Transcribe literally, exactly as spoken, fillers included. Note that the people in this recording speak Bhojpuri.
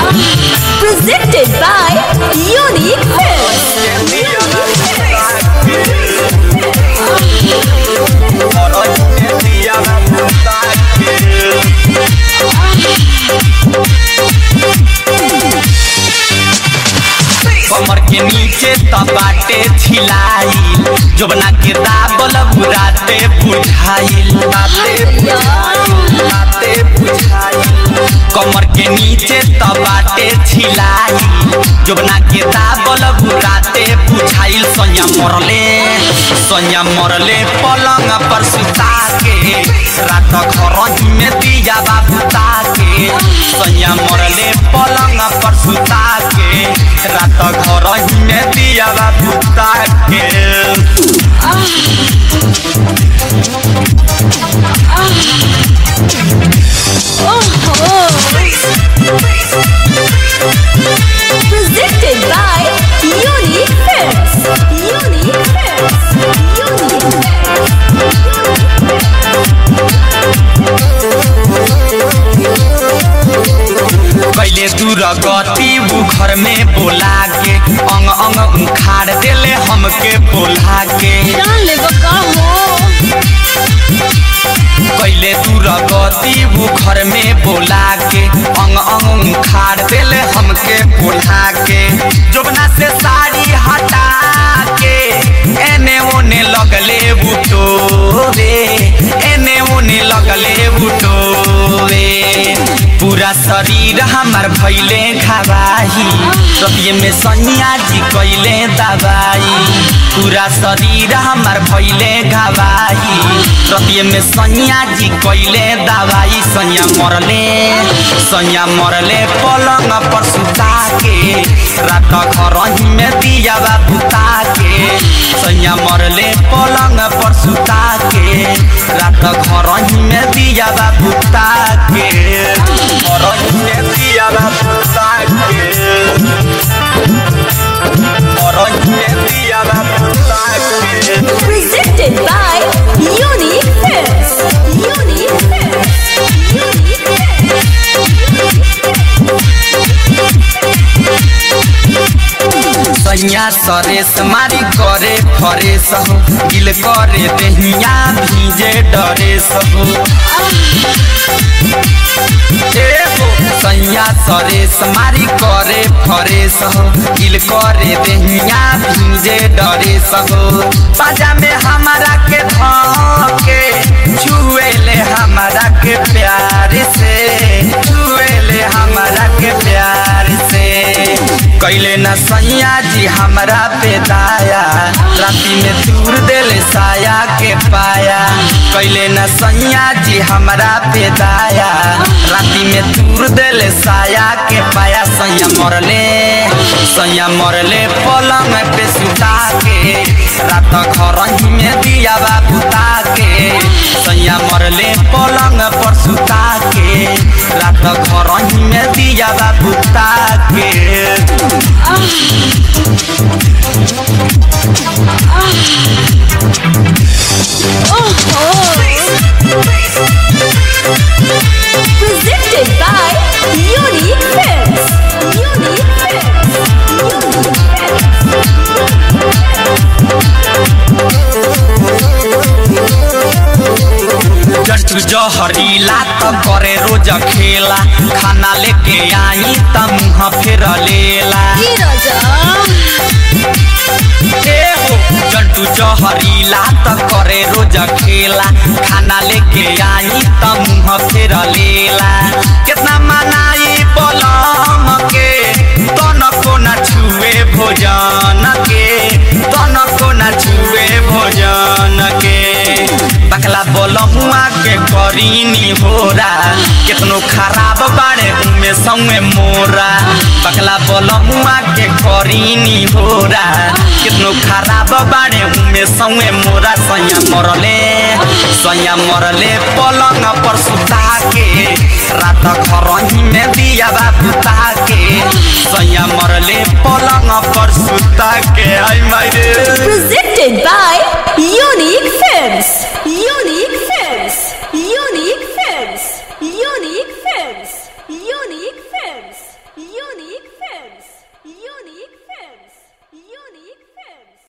Presented by Unique Films. कमर के नीचे तबाटे छिलाई जोबना के दाबल बुराते बुझाइल ताते बुझाइल ताते बुझाइल कमर के नीचे तबाटे छिलाई जोबना के दाबल बुराते बुझाइल सोनिया मरले सोनिया मरले पलंग पर सुता के रात घर में दिया बाबूता के सोनिया मरले पलंग पर सुता के रात घर में दिया बाबूता के Presented by Unique Films. Unique Films. Unique पहले दूर गति वो घर में बोला के अंग अंग उखाड़ देले हमके बोला के पहले दूर गति वो घर में बोला के अंग अंग उखाड़ देले हमके बोला के जोबना से साड़ी हटा के एने ओने लगले बुटोरे एने ओने लगले बुटोरे पूरा शरीर हमार भैले घावाही रतिये में सनिया जी कैले दवाई पूरा शरीर हमार भैले घावाही रतिये में सनिया जी कैले दवाई सनिया मरले सनिया मरले पलंग पर सुता के रात घर में दिया बुता के सनिया मरले पलंग पर सुता के रात घर में दिया बुता के और में दिया बुता के और में दिया बुता के Presented by Unique Films. Unique Films. Unique सैया सरेस मारी करे फरेस हो गिल करे देहिया भीजे डरेस हो सैया सरेस मारी करे फरेस हो गिल करे देहिया भीजे डरेस हो बाजा में हमारा के धके छुएले हमारा के प्यार से छुएले हमारा के प्यार से कैले न सैया जी हमारा पे दाया राती में दूर देले साया के पाया कैले न सैया जी हमारा पे दाया राती में दूर देले साया के पाया सैया मरले सैया मरले पलंग पे सुता के रात घर में दिया बुता के सैया मरले पलंग पर सुता के रात घर में दिया बुता के Presented by Unique Films. Unique Films. जट जहरीला त करे रोज खेला खाना लेके आई त मुँह फेर लेला जंटू जहरीला त करे रोज खेला खाना लेके आई त मुँह फेर लेला कितना मनाई पलम के तनको न छुए भोजन के तनको न छुए भोजन के बकला बोलमुआ के करीनी होरा कितनो खराब बाड़े उमे संगे मोरा बकला बोलमुआ के करीनी होरा कितनो खराब बाड़े उमे संगे मोरा सैया मरले सैया मरले पलंग पर सुता के रात घर में दिया बुता के सैया मरले पलंग पर सुता के आई मारे Presented by